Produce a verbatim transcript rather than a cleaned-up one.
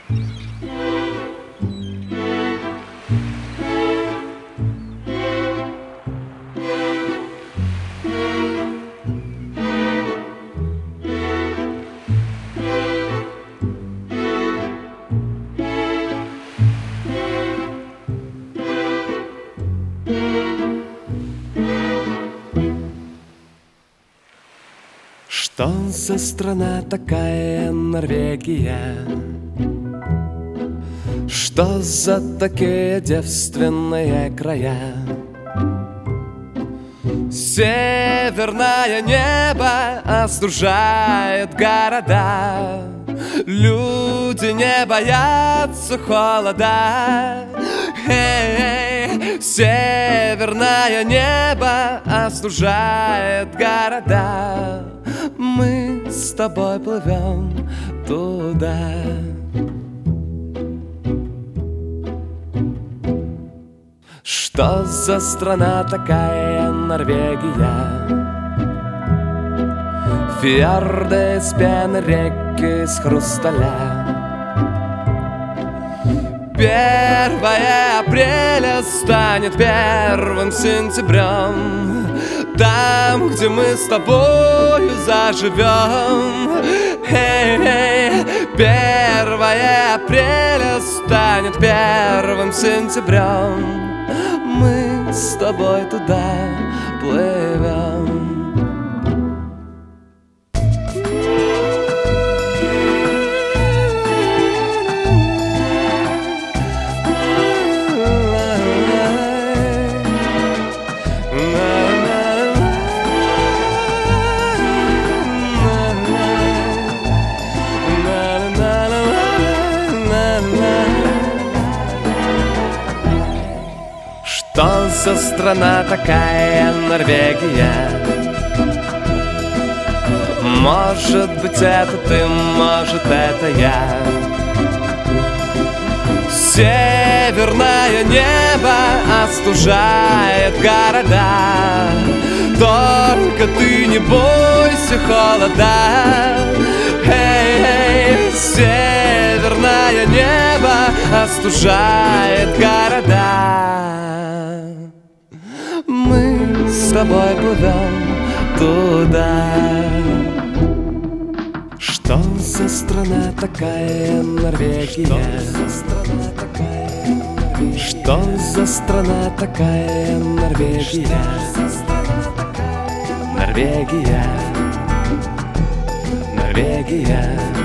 Что за страна такая Норвегия? Что за такие девственные края? Северное небо остужает города. Люди не боятся холода. Эй, северное небо остужает города. Мы с тобой плывем туда. Что за страна такая Норвегия? Фьорды из пены, реки из хрусталя. Первое апреля станет первым сентябрем, там, где мы с тобою заживем. Эй, первое апреля станет первым сентябрем. Мы с тобой туда плывем. Что за страна такая Норвегия? Может быть, это ты, может, это я. Северное небо остужает города. Только ты не бойся холода. Эй, эй, северное небо остужает города. Мы с тобой плывем туда. Что за страна такая Норвегия? Что за страна такая Норвегия? Норвегия, Норвегия.